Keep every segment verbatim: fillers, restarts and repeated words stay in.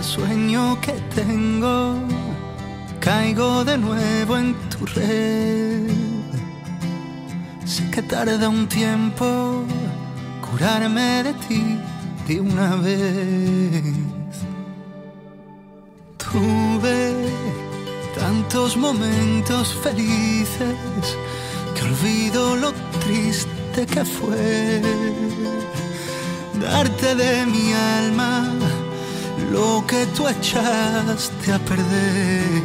cada sueño que tengo, caigo de nuevo en tu red. Sé que tarda un tiempo curarme de ti de una vez. Tuve tantos momentos felices que olvido lo triste que fue darte de mi alma lo que tú echaste a perder.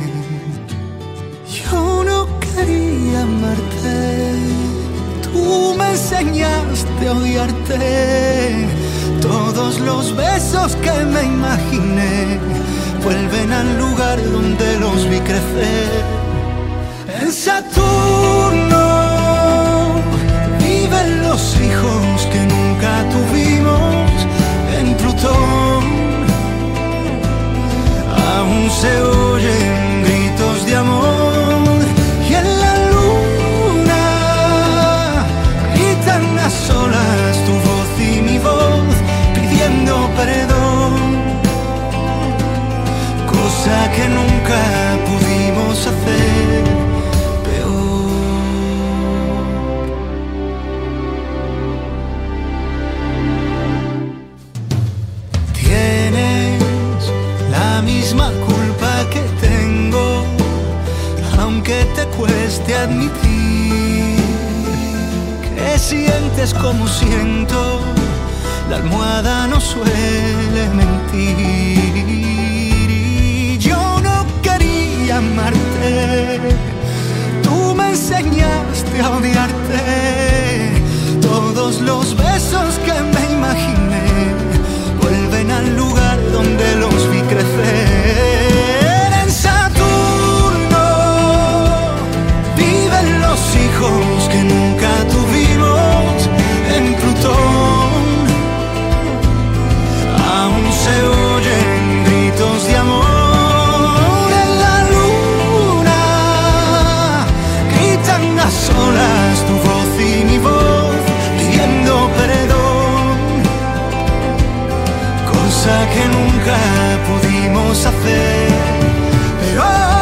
Yo no quería amarte, tú me enseñaste a odiarte. Todos los besos que me imaginé vuelven al lugar donde los vi crecer. En Saturno viven los hijos que nunca tuvimos. En Plutón aún se oyen gritos de amor. Y en la luna gritan a solas tu voz y mi voz pidiendo perdón, cosa que nunca pudimos hacer peor. Tienes la misma culpa que tengo, aunque te cueste admitir que sientes como siento. La almohada no suele mentir. Y yo no quería amarte, tú me enseñaste a odiarte. Todos los besos que me imaginé vuelven al lugar donde los vi crecer. En Saturno viven los hijos que nunca tuvimos. En Plutón aún se oyen gritos de amor. En la luna gritan a solas tu voz y mi voz pidiendo perdón, cosa que nunca pudimos hacer. Pero